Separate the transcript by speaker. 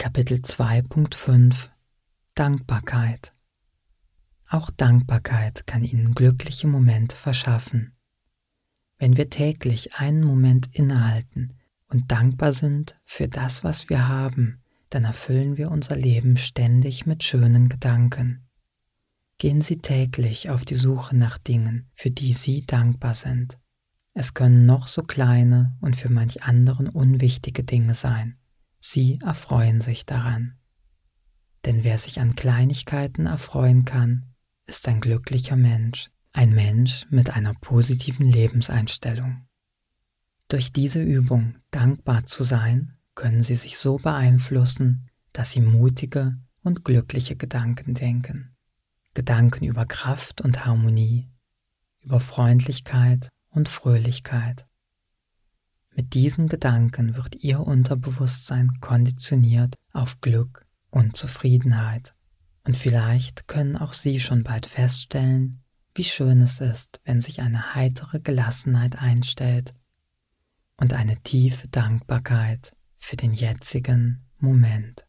Speaker 1: Kapitel 2.5 Dankbarkeit. Auch Dankbarkeit kann Ihnen glückliche Momente verschaffen. Wenn wir täglich einen Moment innehalten und dankbar sind für das, was wir haben, dann erfüllen wir unser Leben ständig mit schönen Gedanken. Gehen Sie täglich auf die Suche nach Dingen, für die Sie dankbar sind. Es können noch so kleine und für manch anderen unwichtige Dinge sein. Sie erfreuen sich daran. Denn wer sich an Kleinigkeiten erfreuen kann, ist ein glücklicher Mensch, ein Mensch mit einer positiven Lebenseinstellung. Durch diese Übung, dankbar zu sein, können Sie sich so beeinflussen, dass Sie mutige und glückliche Gedanken denken. Gedanken über Kraft und Harmonie, über Freundlichkeit und Fröhlichkeit. Mit diesen Gedanken wird Ihr Unterbewusstsein konditioniert auf Glück und Zufriedenheit. Und vielleicht können auch Sie schon bald feststellen, wie schön es ist, wenn sich eine heitere Gelassenheit einstellt und eine tiefe Dankbarkeit für den jetzigen Moment.